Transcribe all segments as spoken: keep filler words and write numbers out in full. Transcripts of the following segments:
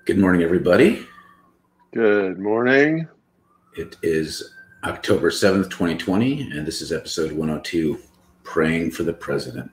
Good morning, everybody. Good morning. It is October seventh, twenty twenty, and this is episode one oh two, Praying for the President.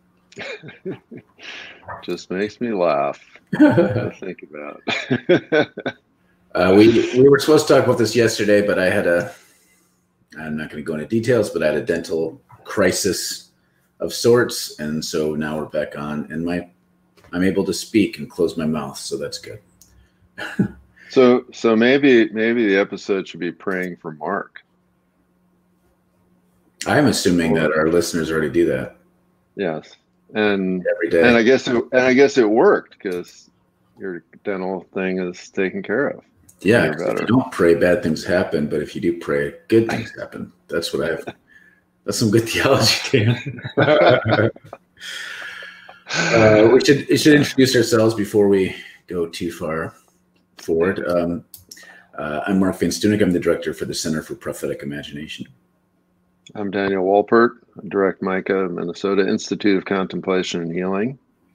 Just makes me laugh to think about. uh, we, we were supposed to talk about this yesterday, but I had a, I'm not going to go into details, but I had a dental crisis of sorts, and so now we're back on, and my I'm able to speak and close my mouth, so that's good. so so maybe maybe the episode should be praying for Mark. I'm assuming or, that our listeners already do that. Yes, and every day, and I guess it, and I guess it worked because your dental thing is taken care of. Yeah, if you don't pray, bad things happen, but if you do pray, good things happen. That's what I have. That's some good theology, Dan. uh, we should we should introduce ourselves before we go too far forward. Um, uh, I'm Mark Van Stunik. I'm the director for the Center for Prophetic Imagination. I'm Daniel Walpert. I direct Micah, Minnesota Institute of Contemplation and Healing.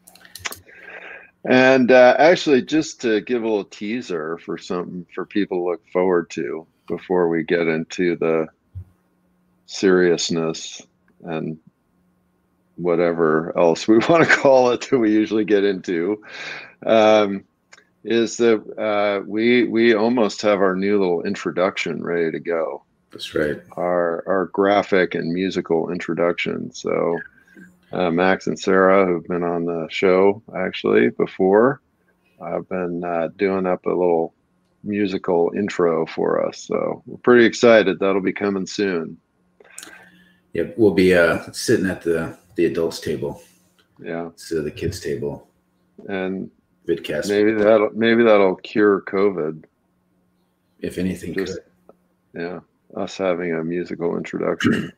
And uh, actually, just to give a little teaser for something for people to look forward to before we get into the seriousness and whatever else we want to call it that we usually get into, um, is that uh, we we almost have our new little introduction ready to go. That's right. Our our graphic and musical introduction. So uh, Max and Sarah, who've been on the show actually before, I've been uh, doing up a little musical intro for us. So we're pretty excited. That'll be coming soon. Yeah, we'll be uh, sitting at the, the adults table. Yeah. So the kids table. And vidcast. Maybe that'll maybe that'll cure COVID. If anything Just, could. Yeah. Us having a musical introduction.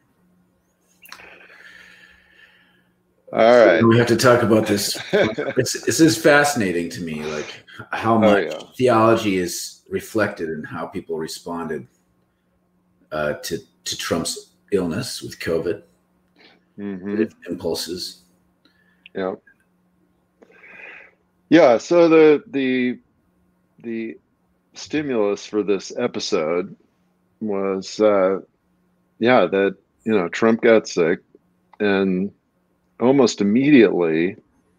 All right. We have to talk about this. It's, this is fascinating to me, like how much oh, yeah. theology is reflected in how people responded uh, to, to Trump's illness with COVID, mm-hmm. impulses. Yeah. Yeah. So the the the stimulus for this episode was, uh, yeah, that you know Trump got sick, and almost immediately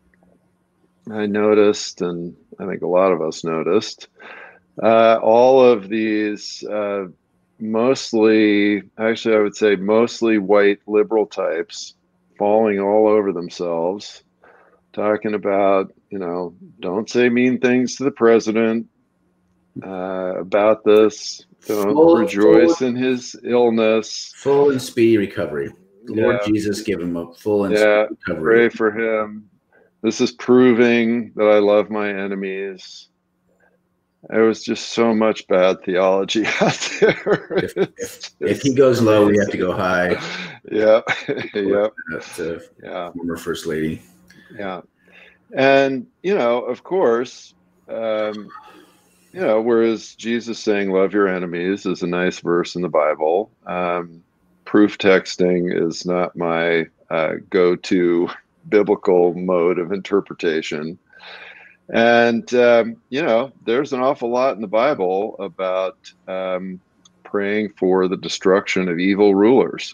I noticed, and I think a lot of us noticed, uh, all of these. Uh, Mostly, actually, I would say mostly white liberal types falling all over themselves, talking about, you know, don't say mean things to the president uh, about this. Don't full, rejoice full, in his illness. Full and speedy recovery. The yeah. Lord Jesus give him a full and yeah, speedy recovery. Pray for him. This is proving that I love my enemies. There was just so much bad theology out there. If, if, if he goes low, we have to go high. Yeah, yeah, uh, yeah. Former First Lady. Yeah, and you know, of course, um, you know, whereas Jesus saying "love your enemies" is a nice verse in the Bible. Um, proof texting is not my uh, go-to biblical mode of interpretation. And, um, you know, there's an awful lot in the Bible about um, praying for the destruction of evil rulers.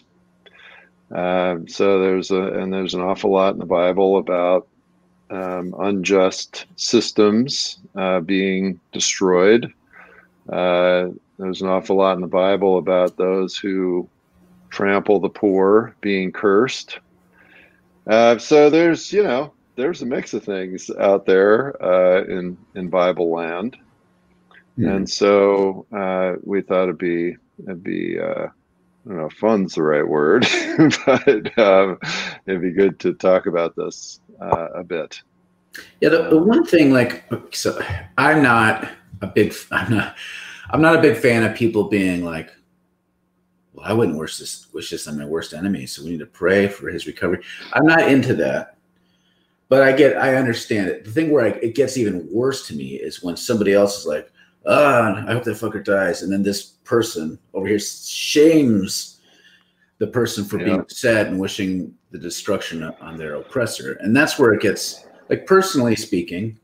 Um, so there's a, and there's an awful lot in the Bible about um, unjust systems uh, being destroyed. Uh, there's an awful lot in the Bible about those who trample the poor being cursed. Uh, so there's, you know, there's a mix of things out there uh, in in Bible land, mm-hmm. and so uh, we thought it'd be it'd be uh, I don't know, fun's the right word, but um, it'd be good to talk about this uh, a bit. Yeah, the, the one thing, like, so I'm not a big I'm not I'm not a big fan of people being like, well, I wouldn't wish this wish this on my worst enemy, so we need to pray for his recovery. I'm not into that. But I get, I understand it. The thing where I, it gets even worse to me is when somebody else is like, ah, I hope that fucker dies. And then this person over here shames the person for yeah. being upset and wishing the destruction on their oppressor. And that's where it gets, like, personally speaking,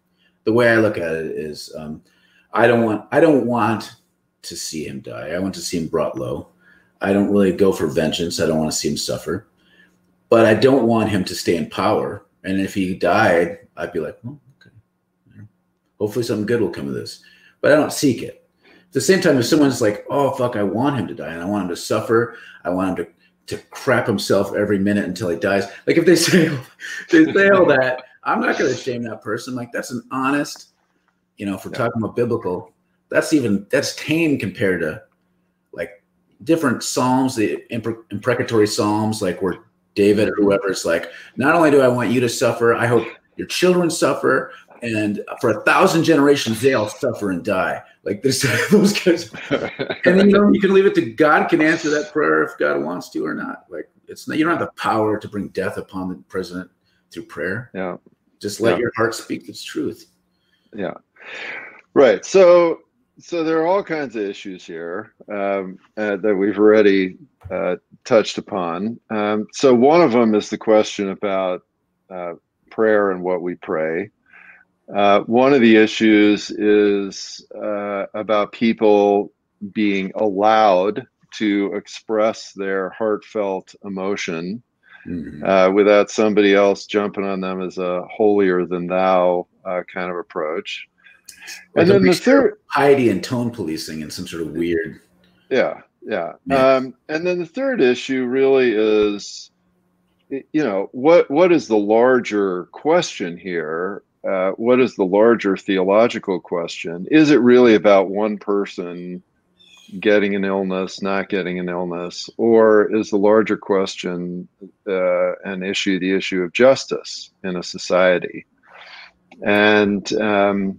the way I look at it is, um, I don't want I don't want to see him die. I want to see him brought low. I don't really go for vengeance. I don't want to see him suffer, but I don't want him to stay in power. And if he died, I'd be like, well, okay, yeah. Hopefully something good will come of this. But I don't seek it. At the same time, if someone's like, oh, fuck, I want him to die, and I want him to suffer, I want him to, to crap himself every minute until he dies. Like if they say, they say all that, I'm not going to shame that person. Like that's an honest, you know, if we're yeah. talking about biblical, that's even, that's tame compared to like different Psalms, the impre- imprecatory Psalms, like where David or whoever is like, not only do I want you to suffer, I hope your children suffer. And for a thousand generations, they all suffer and die. Like this, those guys. And then you know you can leave it to God can answer that prayer if God wants to or not. Like it's not, you don't have the power to bring death upon the president through prayer. Yeah. Just let yeah. your heart speak its truth. Yeah. Right. So so there are all kinds of issues here um, uh, that we've already uh, touched upon. Um, so one of them is the question about uh, prayer and what we pray. Uh, one of the issues is uh, about people being allowed to express their heartfelt emotion mm-hmm. uh, without somebody else jumping on them as a holier than thou uh, kind of approach. Like and then the third piety and tone policing and some sort of weird. Yeah, yeah. Um, and then the third issue really is, you know, what what is the larger question here? Uh, what is the larger theological question? Is it really about one person getting an illness, not getting an illness, or is the larger question uh, an issue, the issue of justice in a society? And um,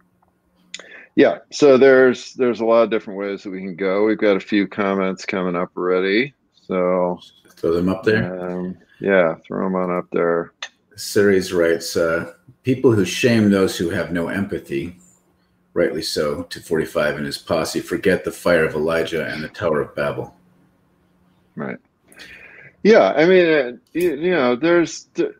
yeah, so there's there's a lot of different ways that we can go. We've got a few comments coming up already, so throw them up there. Um, yeah, throw them on up there. Series writes, uh, people who shame those who have no empathy, rightly so, to forty-five and his posse, forget the fire of Elijah and the Tower of Babel. Right. Yeah, I mean, uh, you, you know, there's, it,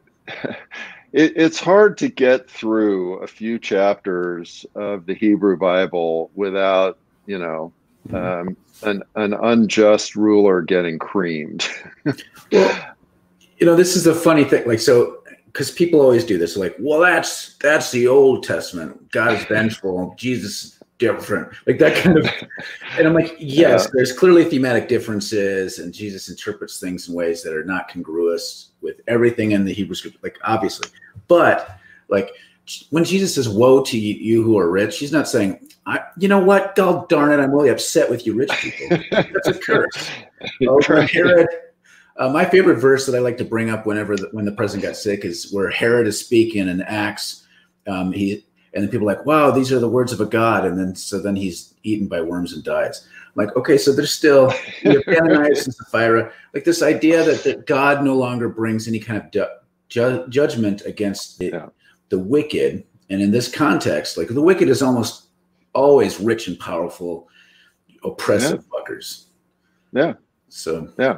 it's hard to get through a few chapters of the Hebrew Bible without, you know, um, an, an unjust ruler getting creamed. Well, you know, this is the funny thing. Like, so, because people always do this, like, well, that's that's the Old Testament. God is vengeful. Jesus is different. Like that kind of. And I'm like, yes, yeah. There's clearly thematic differences, and Jesus interprets things in ways that are not congruous with everything in the Hebrew scripture. Like, obviously, but like when Jesus says, "Woe to you who are rich," he's not saying, I, "You know what? God darn it, I'm really upset with you, rich people." That's a curse. Oh, Herod. Uh, my favorite verse that I like to bring up whenever the, when the president got sick is where Herod is speaking in Acts. Um, he and then people are like, wow, these are the words of a god, and then so then he's eaten by worms and dies. I'm like, okay, so there's still you have Ananias and Sapphira, like this idea that, that God no longer brings any kind of du- ju- judgment against the, yeah. the wicked, and in this context, like the wicked is almost always rich and powerful, oppressive yeah. fuckers. Yeah. So yeah.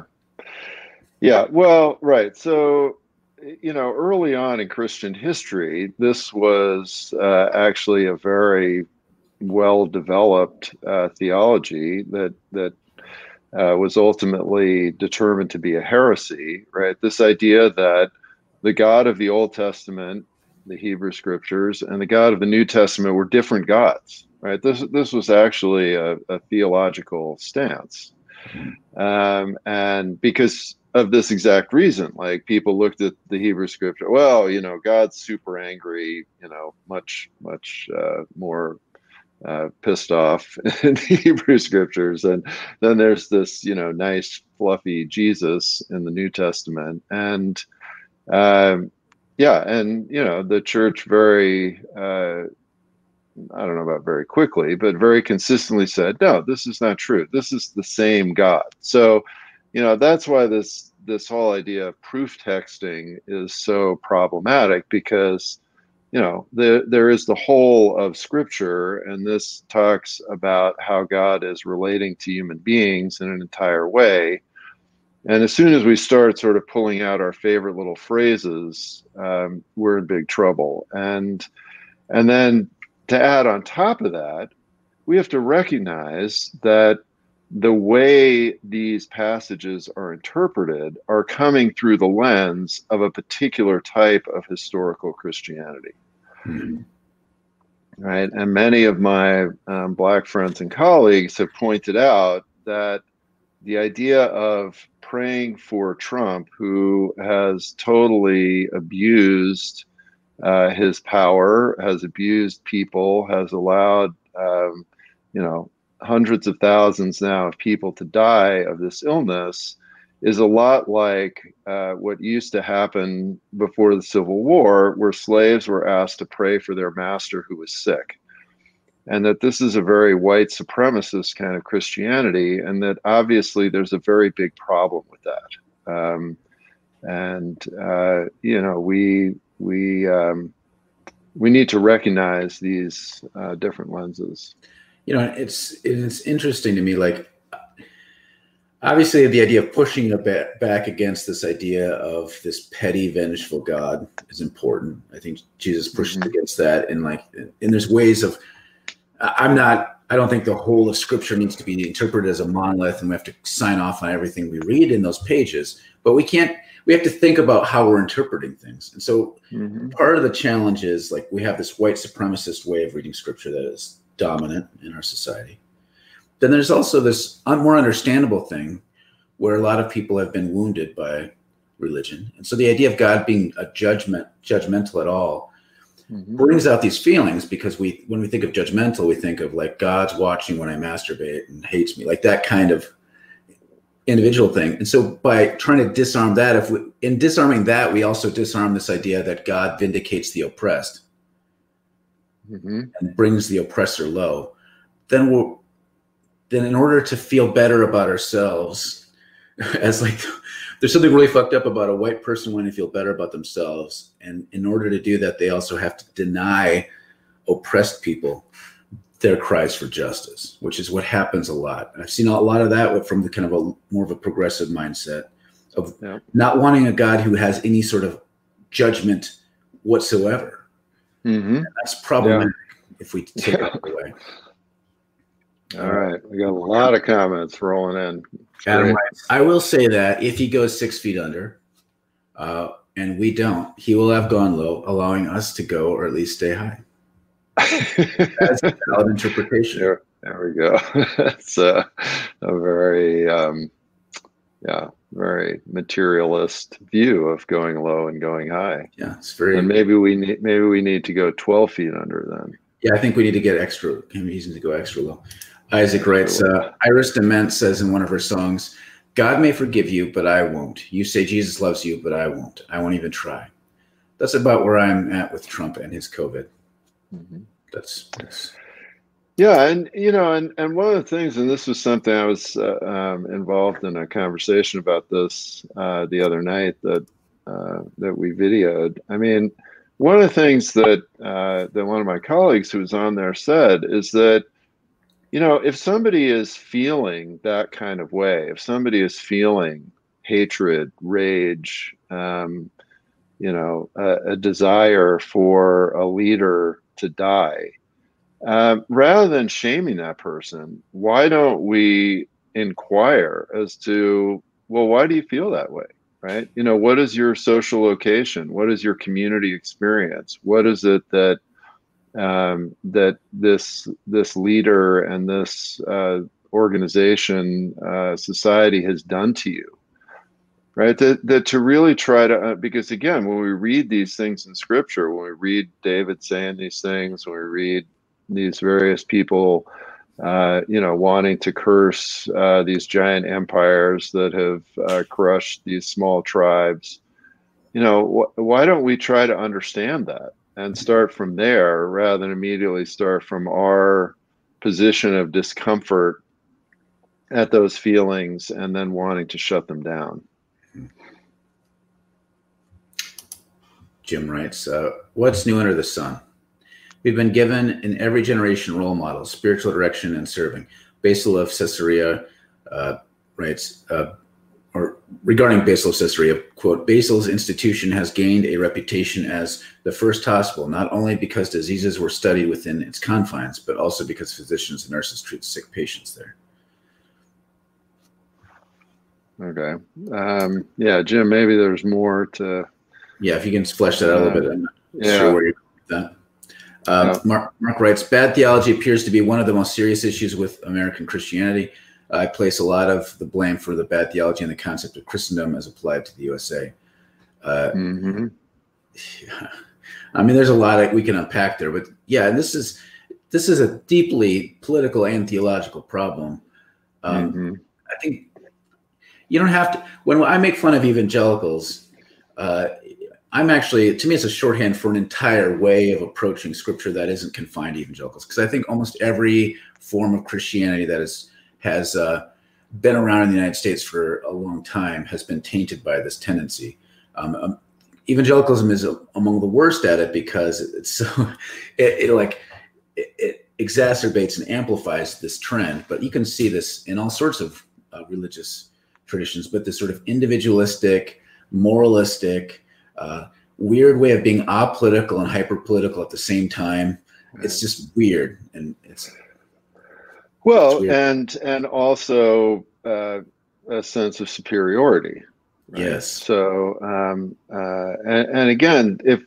Yeah, well, right. So, you know, early on in Christian history, this was uh, actually a very well-developed uh, theology that that uh, was ultimately determined to be a heresy, right? This idea that the God of the Old Testament, the Hebrew Scriptures, and the God of the New Testament were different gods, right? This this was actually a, a theological stance, um, and because of this exact reason, like people looked at the Hebrew Scripture, well, you know, God's super angry, you know, much, much uh, more uh, pissed off in the Hebrew Scriptures. And then there's this, you know, nice, fluffy Jesus in the New Testament. And um, yeah, and, you know, the church very, uh, I don't know about very quickly, but very consistently said, no, this is not true. This is the same God. So, you know, that's why this this whole idea of proof texting is so problematic, because, you know, there there is the whole of Scripture, and this talks about how God is relating to human beings in an entire way. And as soon as we start sort of pulling out our favorite little phrases, um, we're in big trouble. And And then to add on top of that, we have to recognize that the way these passages are interpreted are coming through the lens of a particular type of historical Christianity. Mm-hmm. Right. And many of my um, Black friends and colleagues have pointed out that the idea of praying for Trump, who has totally abused uh, his power, has abused people, has allowed, um, you know, hundreds of thousands now of people to die of this illness, is a lot like uh, what used to happen before the Civil War, where slaves were asked to pray for their master who was sick. And that this is a very white supremacist kind of Christianity, and that obviously there's a very big problem with that. Um, and uh, you know, we we um, we need to recognize these uh, different lenses. You know, it's it's interesting to me. Like, obviously, the idea of pushing a bit back against this idea of this petty, vengeful God is important. I think Jesus pushed mm-hmm. against that, and like, and there's ways of. I'm not, I don't think the whole of Scripture needs to be interpreted as a monolith and we have to sign off on everything we read in those pages, but we can't, we have to think about how we're interpreting things. And so mm-hmm. part of the challenge is like, we have this white supremacist way of reading Scripture that is dominant in our society. Then there's also this more understandable thing where a lot of people have been wounded by religion. And so the idea of God being a judgment, judgmental at all, Mm-hmm. brings out these feelings, because we, when we think of judgmental, we think of like God's watching when I masturbate and hates me, like that kind of individual thing. And so by trying to disarm that, if we, in disarming that, we also disarm this idea that God vindicates the oppressed mm-hmm. and brings the oppressor low. Then we'll, then in order to feel better about ourselves, as like, there's something really fucked up about a white person wanting to feel better about themselves. And in order to do that, they also have to deny oppressed people their cries for justice, which is what happens a lot. And I've seen a lot of that from the kind of a more of a progressive mindset of yeah. not wanting a God who has any sort of judgment whatsoever. Mm-hmm. And that's problematic yeah. if we take yeah. that away. All right. We got a lot of comments rolling in. Adam writes, I will say that if he goes six feet under, uh, and we don't, he will have gone low, allowing us to go or at least stay high. That's a valid interpretation. There, there we go. That's a, a very, um, yeah, very materialist view of going low and going high. Yeah, it's very. And maybe we need, maybe we need to go twelve feet under then. Yeah, I think we need to get extra. He needs to go extra low. Isaac writes, uh, Iris Dement says in one of her songs, God may forgive you, but I won't. You say Jesus loves you, but I won't. I won't even try. That's about where I'm at with Trump and his COVID. Mm-hmm. That's, that's. Yeah. And, you know, and, and one of the things, and this was something I was uh, um, involved in a conversation about this uh, the other night that, uh, that we videoed. I mean, one of the things that, uh, that one of my colleagues who was on there said is that, you know, if somebody is feeling that kind of way, if somebody is feeling hatred, rage, um, you know, a, a desire for a leader to die, uh, rather than shaming that person, why don't we inquire as to, well, why do you feel that way, right? You know, what is your social location? What is your community experience? What is it that Um, that this this leader and this uh, organization, uh, society has done to you, right? That, that to really try to, uh, because again, when we read these things in Scripture, when we read David saying these things, when we read these various people, uh, you know, wanting to curse uh, these giant empires that have uh, crushed these small tribes, you know, wh- why don't we try to understand that? And start from there rather than immediately start from our position of discomfort at those feelings and then wanting to shut them down. Jim writes, uh, what's new under the sun? We've been given in every generation role models, spiritual direction and serving. Basil of Caesarea uh, writes, uh, or regarding Basil's history, a quote, Basil's institution has gained a reputation as the first hospital, not only because diseases were studied within its confines, but also because physicians and nurses treat sick patients there. Okay. Um, yeah, Jim, maybe there's more to. Yeah, if you can flesh that out a little bit. I'm not yeah. sure where you're with that. Um, yeah. Mark, Mark writes, bad theology appears to be one of the most serious issues with American Christianity. I place a lot of the blame for the bad theology and the concept of Christendom as applied to the U S A. Uh, mm-hmm. yeah. I mean, there's a lot that we can unpack there, but yeah, and this is this is a deeply political and theological problem. Um, mm-hmm. I think you don't have to. When I make fun of evangelicals, uh, I'm actually, to me, it's a shorthand for an entire way of approaching Scripture that isn't confined to evangelicals, because I think almost every form of Christianity that is has uh, been around in the United States for a long time has been tainted by this tendency. Um, um, evangelicalism is a, among the worst at it because it's so it, it like it, it exacerbates and amplifies this trend. But you can see this in all sorts of uh, religious traditions. But this sort of individualistic, moralistic, uh, weird way of being apolitical and hyper political at the same time. It's just weird, and it's. Well, and and also uh, a sense of superiority. Right? Yes. So, um, uh, and, and again, if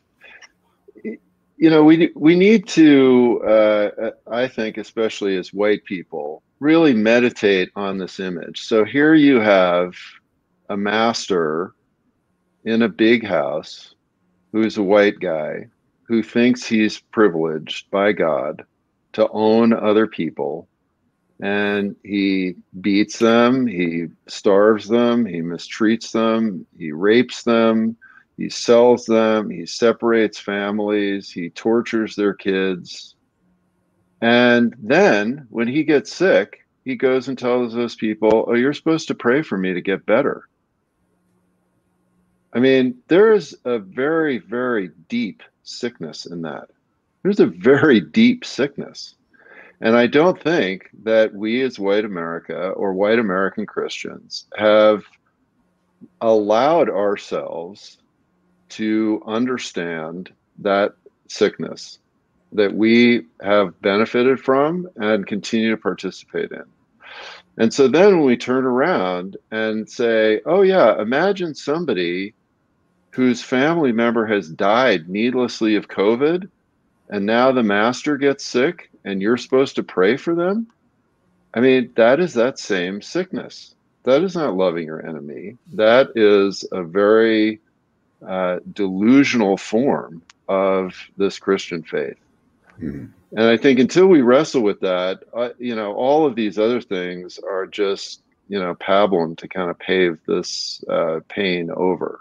you know, we we need to, uh, I think, especially as white people, really meditate on this image. So here you have a master in a big house who's a white guy who thinks he's privileged by God to own other people. And he beats them, he starves them, he mistreats them, he rapes them, he sells them, he separates families, he tortures their kids. And then when he gets sick, he goes and tells those people, oh, you're supposed to pray for me to get better. I mean, there is a very, very deep sickness in that. There's a very deep sickness. And I don't think that we as white America or white American Christians have allowed ourselves to understand that sickness that we have benefited from and continue to participate in. And so then when we turn around and say, oh yeah, imagine somebody whose family member has died needlessly of COVID, and now the master gets sick and you're supposed to pray for them. I mean, that is that same sickness. That is not loving your enemy. That is a very uh, delusional form of this Christian faith. Mm-hmm. And I think until we wrestle with that, uh, you know, all of these other things are just, you know, pablum to kind of pave this uh, pain over.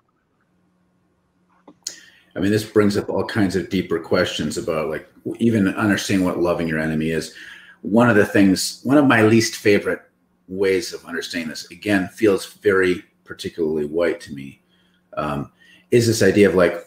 I mean, this brings up all kinds of deeper questions about, like, even understanding what loving your enemy is. One of the things, one of my least favorite ways of understanding this, again, feels very particularly white to me, um, is this idea of, like,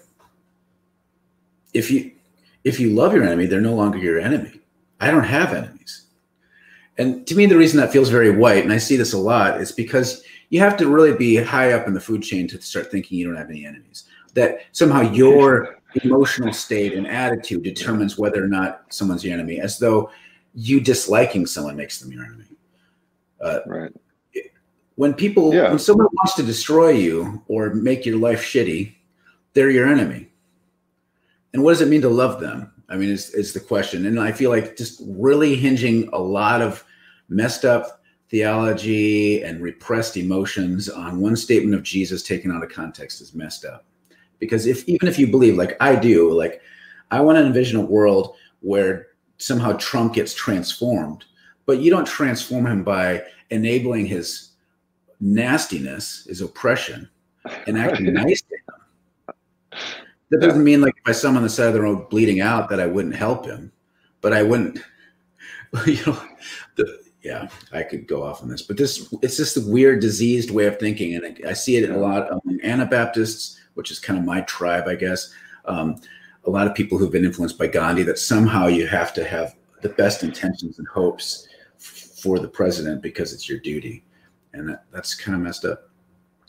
if you if you love your enemy, they're no longer your enemy. I don't have enemies. And to me, the reason that feels very white, and I see this a lot, is because you have to really be high up in the food chain to start thinking you don't have any enemies. That somehow your emotional state and attitude determines whether or not someone's your enemy, as though you disliking someone makes them your enemy. Uh, right. When people, yeah. when someone wants to destroy you or make your life shitty, they're your enemy. And what does it mean to love them? I mean, is is the question. And I feel like just really hinging a lot of messed up theology and repressed emotions on one statement of Jesus taken out of context is messed up. Because if even if you believe, like I do, like I want to envision a world where somehow Trump gets transformed, but you don't transform him by enabling his nastiness, his oppression, and acting nice to him. That doesn't yeah. mean, like, if I saw him on the side of the road bleeding out that I wouldn't help him, but I wouldn't, you know, the, yeah, I could go off on this, but this, it's just a weird diseased way of thinking. And I see it a lot among Anabaptists, which is kind of my tribe, I guess. Um, a lot of people who've been influenced by Gandhi, that somehow you have to have the best intentions and hopes f- for the president because it's your duty. And that, that's kind of messed up.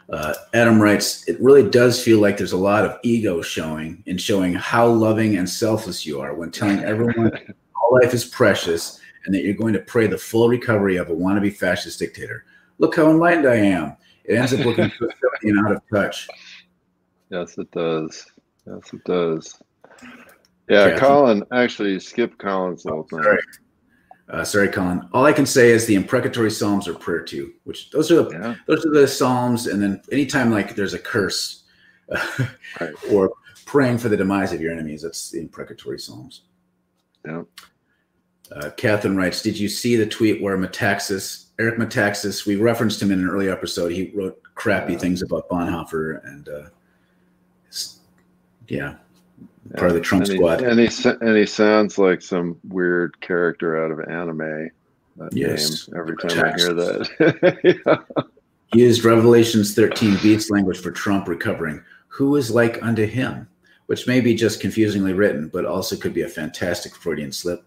Uh, Adam writes, it really does feel like there's a lot of ego showing in showing how loving and selfless you are when telling everyone all life is precious and that you're going to pray the full recovery of a wannabe fascist dictator. Look how enlightened I am. It ends up looking so silly and out of touch. Yes, it does. Yes, it does. Yeah, Kathy. Colin, actually, skip Colin's little thing. Sorry. Uh, sorry, Colin. All I can say is the imprecatory psalms are prayer too, which those are the Yeah. those are the psalms. And then anytime like there's a curse uh, Right. or praying for the demise of your enemies, that's the imprecatory psalms. Yeah. Uh, Catherine writes, did you see the tweet where Metaxas, Eric Metaxas, we referenced him in an early episode. He wrote crappy Yeah. things about Bonhoeffer and uh, yeah. Part of the Trump and he, squad. And he, and he sounds like some weird character out of anime. That Yes. name, every time I hear that. Yeah. He used Revelations thirteen beats language for Trump recovering. Who is like unto him? Which may be just confusingly written, but also could be a fantastic Freudian slip.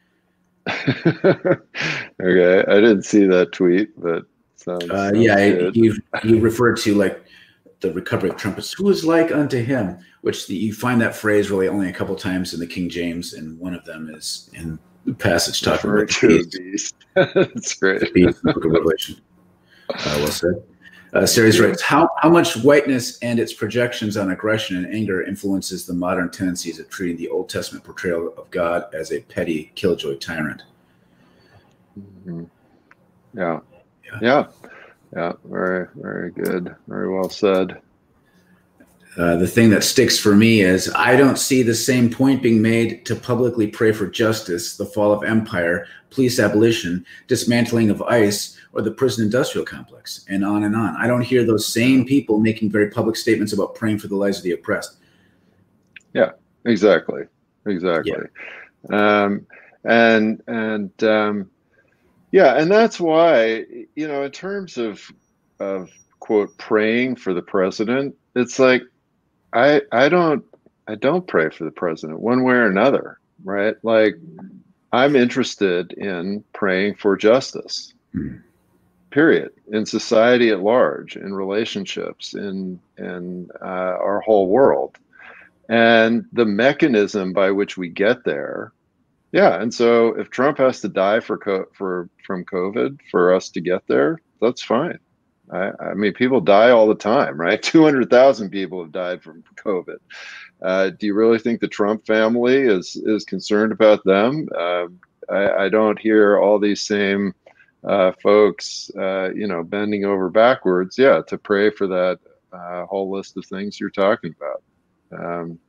Okay. I didn't see that tweet, but sounds, uh, sounds yeah, good. he, he referred to like the recovery of Trump as who is like unto him, which the, you find that phrase really only a couple times in the King James, and one of them is in the passage talking about the beast. beast. That's great. The beast in the book of Revelation. Uh, well said. Uh, Sarah's writes, how, how much whiteness and its projections on aggression and anger influences the modern tendencies of treating the Old Testament portrayal of God as a petty killjoy tyrant? Mm-hmm. Yeah. Yeah. Yeah. Yeah. Very, very good. Very well said. Uh, the thing that sticks for me is I don't see the same point being made to publicly pray for justice, the fall of empire, police abolition, dismantling of ICE, or the prison industrial complex, and on and on. I don't hear those same people making very public statements about praying for the lives of the oppressed. Yeah, exactly. Exactly. Yeah. Um, and, and, um, yeah, and that's why, you know, in terms of, of quote, praying for the president, it's like, I, I don't, I don't pray for the president one way or another, right? Like, I'm interested in praying for justice. Mm-hmm. Period. In society at large, in relationships, in in uh, our whole world, and the mechanism by which we get there, yeah. And so, if Trump has to die for co- for from COVID for us to get there, that's fine. I, I mean, people die all the time, right? Two hundred thousand people have died from COVID. Uh, do you really think the Trump family is is concerned about them? Uh, I, I don't hear all these same. Uh, folks, uh, you know, bending over backwards, yeah, to pray for that uh, whole list of things you're talking about. Um,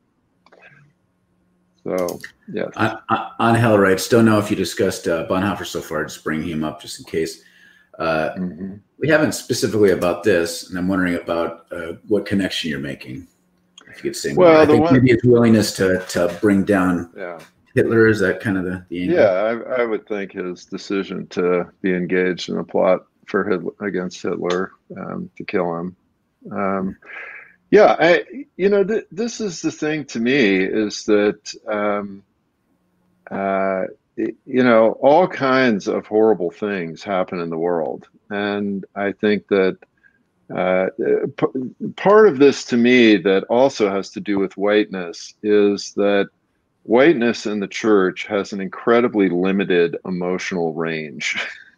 so, yeah. On Hell writes, don't know if you discussed uh, Bonhoeffer so far, just bringing him up just in case. Uh, mm-hmm. We haven't specifically about this, and I'm wondering about uh, what connection you're making. If you could say more. Well, I think one, maybe his willingness to to bring down. Yeah. Hitler, is that kind of the, the angle? Yeah, I, I would think his decision to be engaged in a plot for Hitler, against Hitler um, to kill him. Um, yeah, I, you know, th- this is the thing to me is that, um, uh, it, you know, all kinds of horrible things happen in the world. And I think that uh, p- part of this to me that also has to do with whiteness is that whiteness in the church has an incredibly limited emotional range.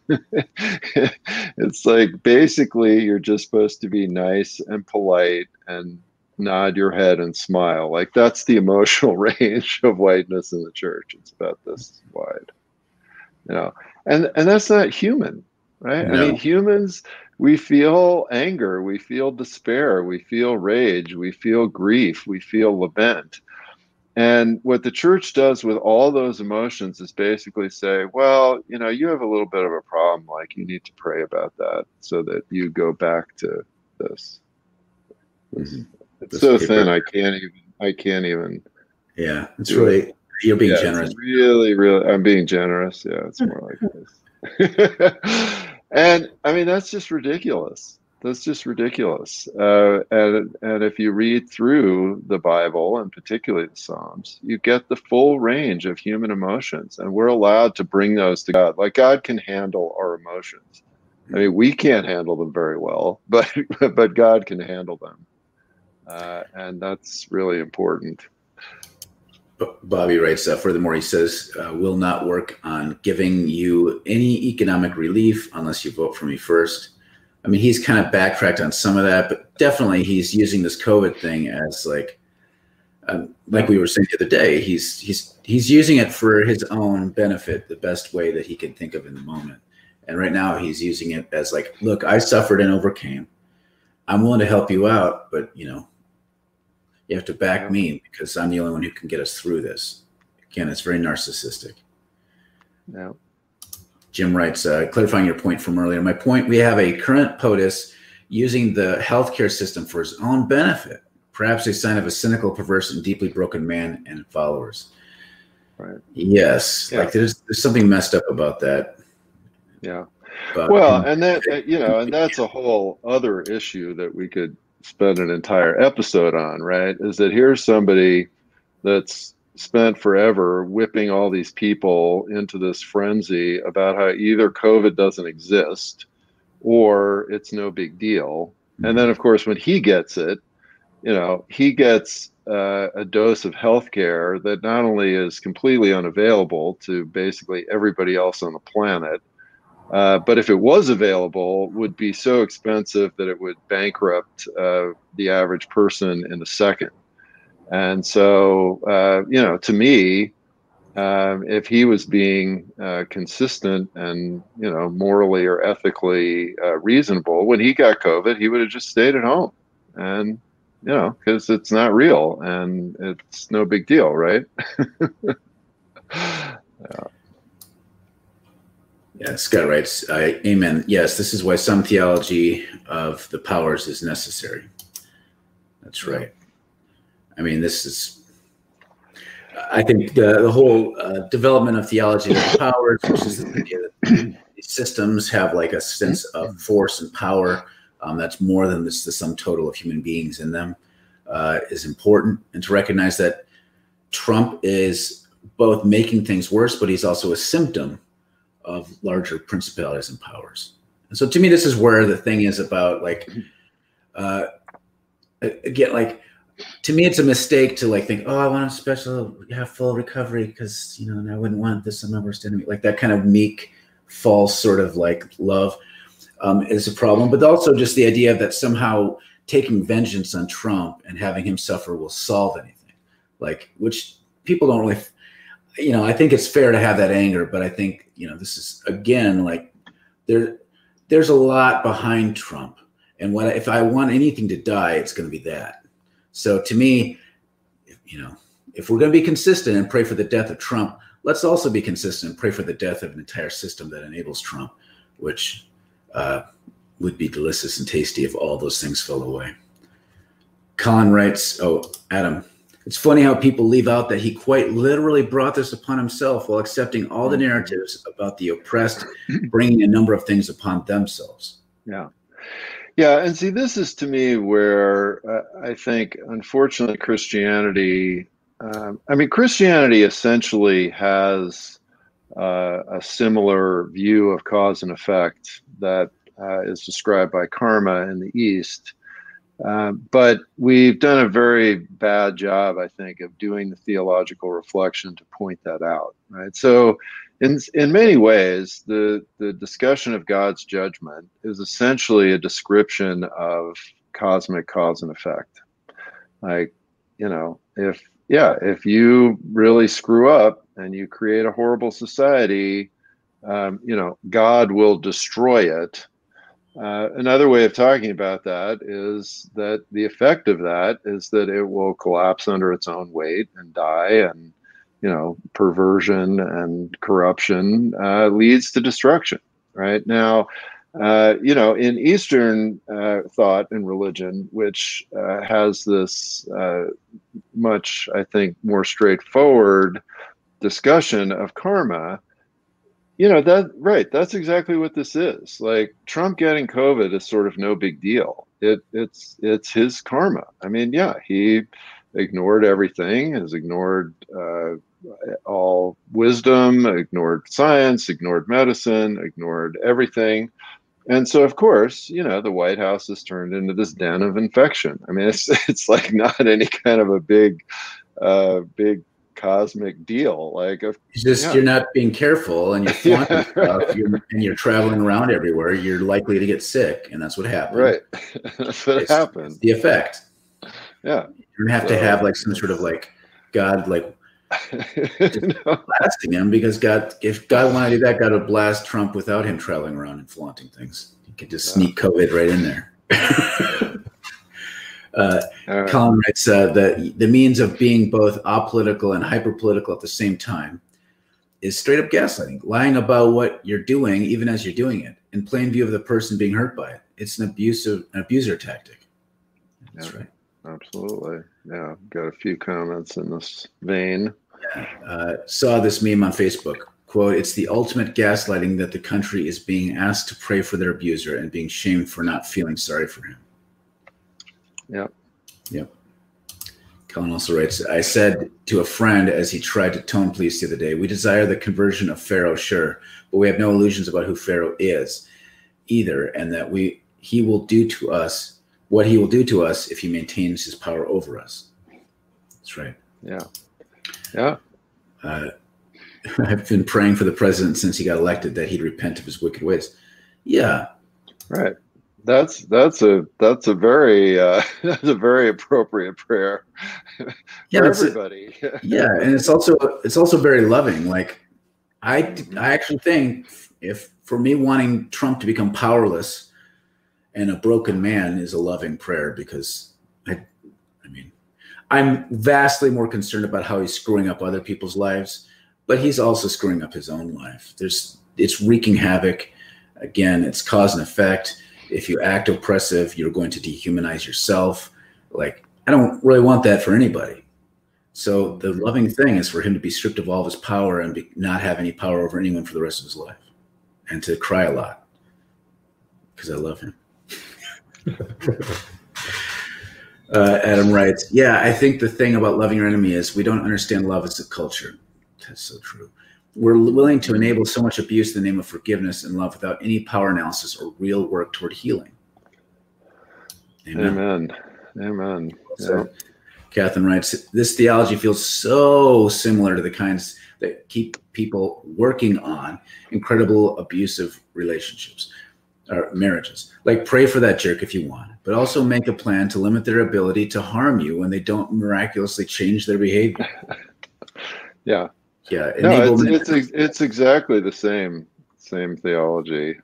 It's like basically you're just supposed to be nice and polite and nod your head and smile. Like that's the emotional range of whiteness in the church. It's about this wide, you know, and and that's not human, right? No. I mean, humans, we feel anger, we feel despair, we feel rage, we feel grief, we feel lament. And what the church does with all those emotions is basically say, well, you know, you have a little bit of a problem, like you need to pray about that so that you go back to this. Mm-hmm. It's this so paper. Thin, I can't even, I can't even. Yeah, it's really, it. You're being yeah, generous. Really, really, I'm being generous. Yeah, it's more like this. And I mean, that's just ridiculous. That's just ridiculous. Uh, and, and if you read through the Bible, and particularly the Psalms, you get the full range of human emotions. And we're allowed to bring those to God. Like God can handle our emotions. I mean, we can't handle them very well, but but God can handle them, uh, and that's really important. Bobby writes, uh, furthermore, he says, uh, will not work on giving you any economic relief unless you vote for me first. I mean, he's kind of backtracked on some of that, but definitely he's using this COVID thing as like, um, like we were saying the other day, he's he's he's using it for his own benefit, the best way that he can think of in the moment. And right now he's using it as like, look, I suffered and overcame. I'm willing to help you out, but you know, you have to back me because I'm the only one who can get us through this. Again, it's very narcissistic. Yeah. Jim writes, uh, clarifying your point from earlier. My point, we have a current POTUS using the healthcare system for his own benefit, perhaps a sign of a cynical, perverse, and deeply broken man and followers. Right. Yes. Yeah. Like there's, there's something messed up about that. Yeah. But, well, um, and that, you know, and that's a whole other issue that we could spend an entire episode on, right? Is that here's somebody that's spent forever whipping all these people into this frenzy about how either COVID doesn't exist or it's no big deal. Mm-hmm. And then, of course, when he gets it, you know, he gets uh, a dose of healthcare that not only is completely unavailable to basically everybody else on the planet, Uh, but if it was available, would be so expensive that it would bankrupt uh, the average person in a second. And so, uh, you know, to me, um, if he was being uh, consistent and, you know, morally or ethically uh, reasonable, when he got COVID, he would have just stayed at home. And, you know, because it's not real and it's no big deal, right? Yeah. Yeah, Scott writes, uh, amen. Yes, this is why some theology of the powers is necessary. That's right. I mean, this is, I think the, the whole uh, development of theology of the powers, which is the idea that these systems have like a sense of force and power um, that's more than this, the sum total of human beings in them, uh, is important. And to recognize that Trump is both making things worse, but he's also a symptom of larger principalities and powers. And so to me, this is where the thing is about like, uh, again, like to me, it's a mistake to like think, oh, I want a special, have full recovery because, you know, and I wouldn't want this on my worst enemy. Like that kind of meek, false sort of like love um, is a problem. But also just the idea that somehow taking vengeance on Trump and having him suffer will solve anything. Like, which people don't really, you know, I think it's fair to have that anger, but I think, you know, this is again, like there, there's a lot behind Trump. And what, if I want anything to die, it's going to be that. So to me, you know, if we're going to be consistent and pray for the death of Trump, let's also be consistent and pray for the death of an entire system that enables Trump, which uh, would be delicious and tasty if all those things fell away. Colin writes, oh, Adam, it's funny how people leave out that he quite literally brought this upon himself while accepting all the narratives about the oppressed, bringing a number of things upon themselves. Yeah. Yeah. And see, this is to me where uh, I think, unfortunately, Christianity, um, I mean, Christianity essentially has uh, a similar view of cause and effect that uh, is described by karma in the East. Uh, but we've done a very bad job, I think, of doing the theological reflection to point that out, right? So in in many ways, the, the discussion of God's judgment is essentially a description of cosmic cause and effect. Like, you know, if, yeah, if you really screw up and you create a horrible society, um, you know, God will destroy it. Uh, another way of talking about that is that the effect of that is that it will collapse under its own weight and die, and you know, perversion and corruption uh, leads to destruction. Right now, uh, you know, in Eastern uh, thought and religion, which uh, has this uh, much, I think, more straightforward discussion of karma. You know, that right. That's exactly what this is. Like Trump getting COVID is sort of no big deal. It it's it's his karma. I mean, yeah, he ignored everything, has ignored uh, all wisdom, ignored science, ignored medicine, ignored everything. And so, of course, you know, the White House has turned into this den of infection. I mean, it's it's like not any kind of a big, uh, big cosmic deal. Like, if, It's just yeah, you're not being careful and you're flaunting yeah, stuff, right, you're, and you're traveling around everywhere. You're likely to get sick, and that's what happened. right. That's what It's, it's happened. the effect. Yeah. You're gonna have to have So, like some sort of like God like just no, blasting him, because God, if God wanted to do that, God would blast Trump without him traveling around and flaunting things. He could just no. sneak COVID right in there. uh, All right. Colin writes uh, that the means of being both apolitical and hyperpolitical at the same time is straight up gaslighting, lying about what you're doing, even as you're doing it, in plain view of the person being hurt by it. It's an abusive, an abuser tactic. That's Yeah, right. absolutely. Yeah, got a few comments in this vein. Uh, saw this meme on Facebook. Quote, it's the ultimate gaslighting that the country is being asked to pray for their abuser and being shamed for not feeling sorry for him. Yep. Yep. Colin also writes, I said to a friend as he tried to tone police the other day, we desire the conversion of Pharaoh, sure, but we have no illusions about who Pharaoh is either, and that we he will do to us what he will do to us if he maintains his power over us. That's right. Yeah. Yeah. Uh, I've been praying for the president since he got elected that he'd repent of his wicked ways. Yeah. Right. That's that's a that's a very uh, that's a very appropriate prayer for Yeah, it's a- everybody. Yeah, and it's also it's also very loving. Like I I actually think if for me wanting Trump to become powerless and a broken man is a loving prayer, because I I mean I'm vastly more concerned about how he's screwing up other people's lives, but he's also screwing up his own life. There's it's wreaking havoc. Again, it's cause and effect. If you act oppressive, you're going to dehumanize yourself. Like, I don't really want that for anybody. So the loving thing is for him to be stripped of all of his power and be, not have any power over anyone for the rest of his life, and to cry a lot because I love him. uh, Adam writes, yeah, I think the thing about loving your enemy is we don't understand love as a culture. That's so true. We're willing to enable so much abuse in the name of forgiveness and love without any power analysis or real work toward healing. Amen. Amen. Amen. So, Yeah. Catherine writes, this theology feels so similar to the kinds that keep people working on incredible abusive relationships or marriages. Like, pray for that jerk if you want, but also make a plan to limit their ability to harm you when they don't miraculously change their behavior. Yeah. Yeah. No, it's, it's it's exactly the same same theology.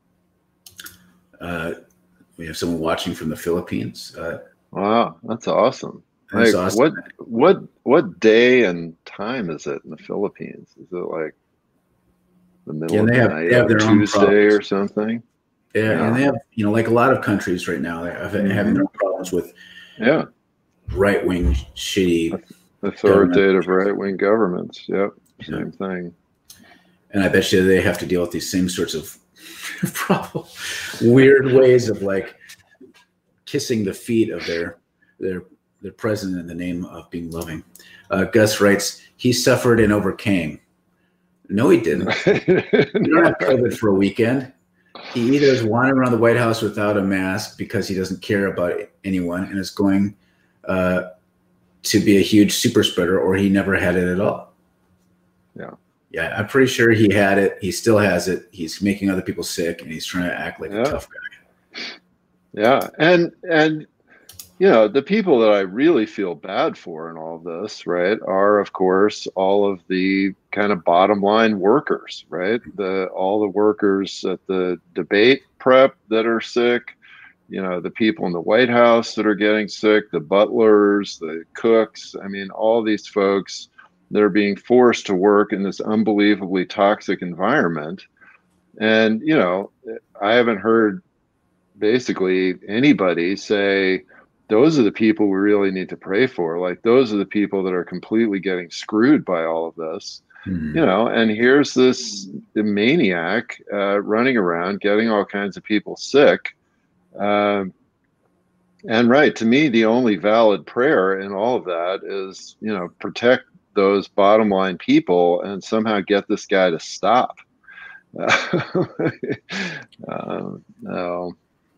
Uh, we have someone watching from the Philippines. Uh, wow, that's awesome. That's like awesome. what what what day and time is it in the Philippines? Is it like the middle Yeah, of they the have- night they have on their own Tuesday problems. or something? Yeah, Yeah. and they have, you know, like a lot of countries right now, they're having, having their own problems with Yeah, right wing shitty. authoritative right wing governments. Yep, Yeah. same thing. And I bet you they have to deal with these same sorts of problem, weird ways of like kissing the feet of their their their president in the name of being loving. Uh, Gus writes, he suffered and overcame. No, he didn't. You don't have COVID for a weekend. He either is wandering around the White House without a mask because he doesn't care about anyone and is going uh, to be a huge super spreader, or he never had it at all. Yeah. Yeah, I'm pretty sure he had it. He still has it. He's making other people sick, and he's trying to act like Yeah. a tough guy. Yeah, and and you know, the people that I really feel bad for in all of this, right, are of course all of the kind of bottom line workers, right? The all the workers at the debate prep that are sick, you know, the people in the White House that are getting sick, the butlers, the cooks. I mean, all these folks, they're being forced to work in this unbelievably toxic environment. And, you know, I haven't heard basically anybody say, those are the people we really need to pray for. Like, those are the people that are completely getting screwed by all of this. Mhm. You know, and here's this maniac uh, running around getting all kinds of people sick. Um, and right, to me, the only valid prayer in all of that is, you know, protect those bottom line people and somehow get this guy to stop. um, no.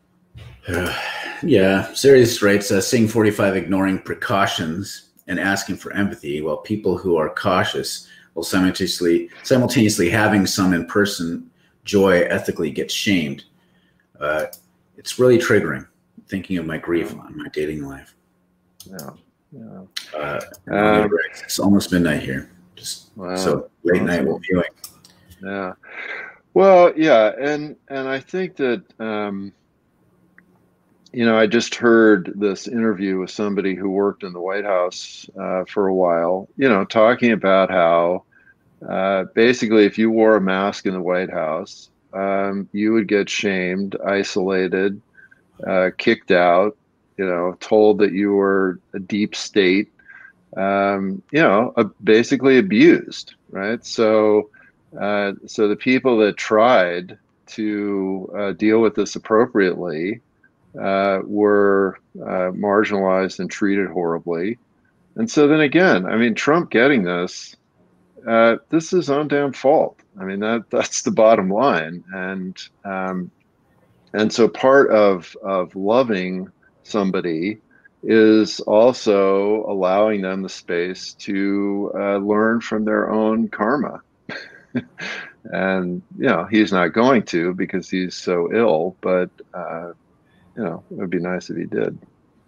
Yeah, Sirius writes, uh, Sing forty-five ignoring precautions and asking for empathy, while people who are cautious will simultaneously simultaneously having some in-person joy ethically get shamed. Uh, it's really triggering thinking of my grief Yeah. on my dating life. Yeah, yeah. Uh, Um, it's almost midnight here. Just wow. so late Awesome. night viewing. Yeah. Well, yeah, and and I think that um, you know, I just heard this interview with somebody who worked in the White House uh, for a while. You know, talking about how uh, basically, if you wore a mask in the White House, um, you would get shamed, isolated, uh, kicked out. You know, told that you were a deep state. Um, you know, uh, basically abused, right? So, uh, so the people that tried to uh, deal with this appropriately uh, were uh, marginalized and treated horribly. And so then again, I mean, Trump getting this, uh, this is his own damn fault. I mean, that that's the bottom line. And um, and so part of of loving somebody is also allowing them the space to uh, learn from their own karma. And you know, he's not going to because he's so ill, but uh, you know, it would be nice if he did.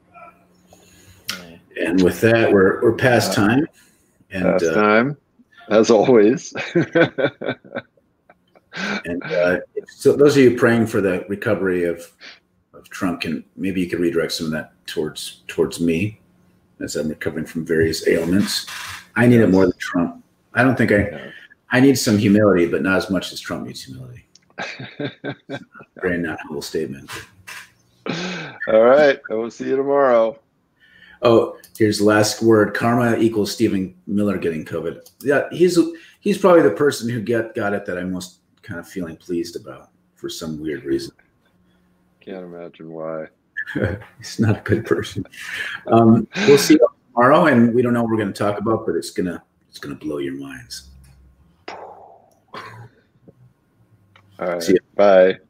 And with that, we're we're past Uh, time. And past uh, time, as always. and uh, so those of you praying for the recovery of of Trump, can maybe you could redirect some of that towards towards me as I'm recovering from various ailments. I need it more than Trump. I don't think I Yeah. I need some humility, but not as much as Trump needs humility. Very not humble statement. All right. I will see you tomorrow. Oh, here's the last word. Karma equals Stephen Miller getting COVID. Yeah, he's he's probably the person who get got it that I'm most kind of feeling pleased about for some weird reason. Can't imagine why. He's not a good person. Um, we'll see you tomorrow, and we don't know what we're going to talk about, but it's gonna it's gonna blow your minds. All right. See ya. Bye.